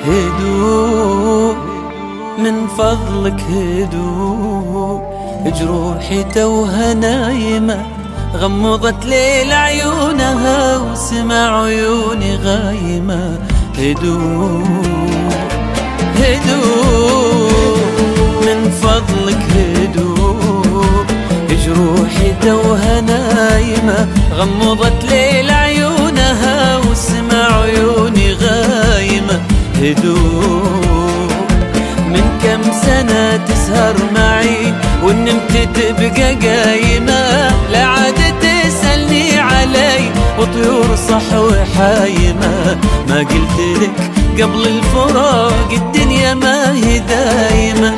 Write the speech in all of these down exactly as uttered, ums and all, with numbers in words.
هدوء من فضلك هدوء، جروحي توها نايمة غمضت ليل عيونها وسمع عيوني غايمة. هدوء هدوء من فضلك هدوء، جروحي توها نايمة غمضت ليل عيونها وسمع عيوني غايمة. هدوء من كم سنة تسهر معي ونمت تبقى قايمة، لا عاد تسألني علي وطيور صحوة حايمة. ما قلت لك قبل الفراق الدنيا ما هي دايمة.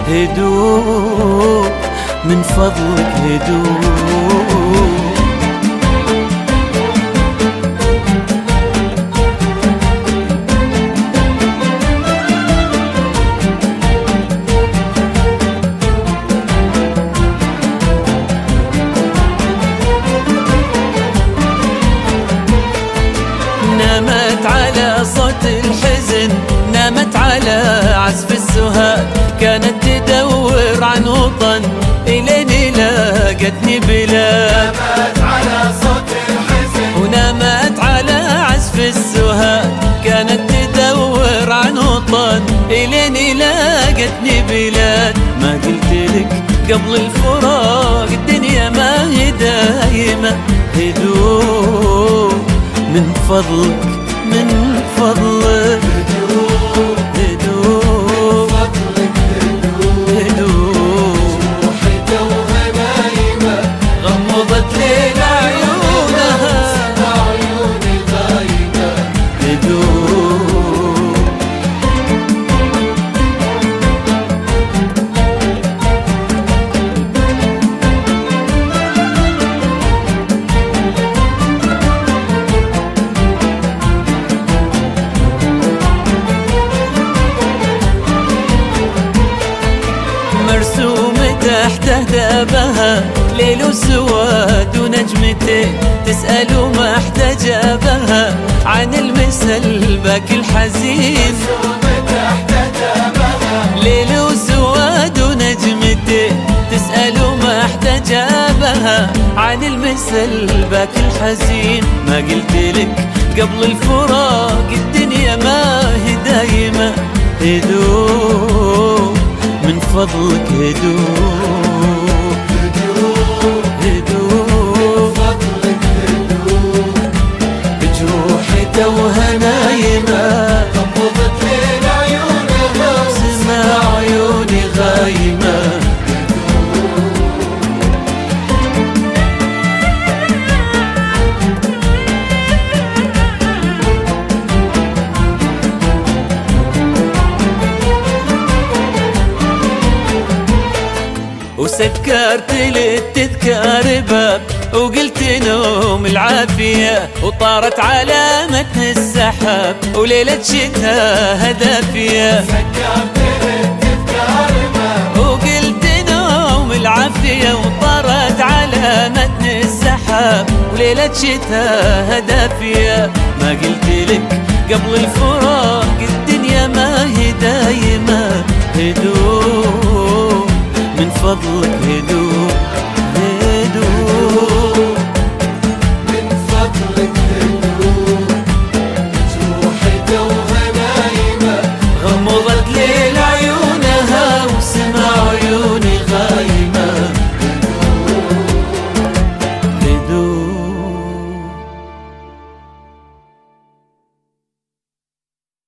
هدوء من فضلك هدوء. نامت على صوت الحزن، نامت على عزف السهاد، كانت تدور عن وطن إلين لاقتني بلاد. نامت على صوت الحزن ونامت على عزف السهاد، كانت تدور عن وطن إلين لاقتني بلاد. ما قلت لك قبل الفراق الدنيا ما هي دايمة. هدوء من فضلك من فضلك هدوء هدوء فضلك هدوء هدوء، روحي توها نايمة غمضت ليل عيونها سمع عيوني غايمة. هدوء. مرسوم تحته دابها ليل وسواد ونجمتين، تسأل ما احتاج جابها عن المثل باكي الحزين. تحت دمها ليل وسواد ونجمتين، تسأل ما احتاج جابها عن المثل باكي الحزين. ما قلت لك قبل الفراق الدنيا ما هي دايمة. هدوء من فضلك هدوء هدوء هدوء، فضلك هدوء جروحي توها نايمة غمضت ليل عيونها سمع عيوني غايمة. وسكرت للتذكار باب وقلت نوم العافية، وطارت على متن السحاب وليلة شتاء هدافية. سكرت للتذكار باب وقلت نوم العافية، وطارت على متن السحاب وليلة شتاء هدافية. ما قلت لك قبل الفراق